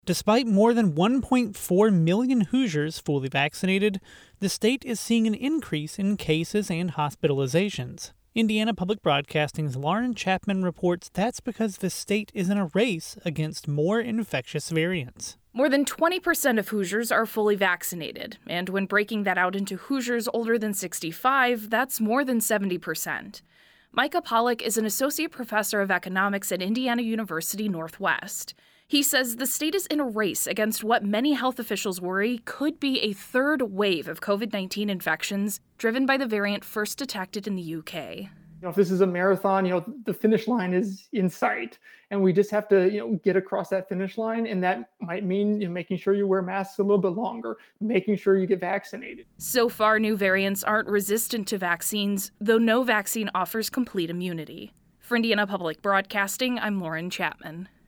Despite more than 1.4 million Hoosiers fully vaccinated, the state is seeing an increase in cases and hospitalizations. Indiana Public Broadcasting's Lauren Chapman reports that's because the state is in a race against more infectious variants. More than 20% of Hoosiers are fully vaccinated, and when breaking that out into Hoosiers older than 65, that's more than 70%. Micah Pollock is an associate professor of economics at Indiana University Northwest. He says the state is in a race against what many health officials worry could be a third wave of COVID-19 infections driven by the variant first detected in the UK. If this is a marathon, the finish line is in sight, and we just have to, get across that finish line. And that might mean making sure you wear masks a little bit longer, making sure you get vaccinated. So far, new variants aren't resistant to vaccines, though no vaccine offers complete immunity. For Indiana Public Broadcasting, I'm Lauren Chapman.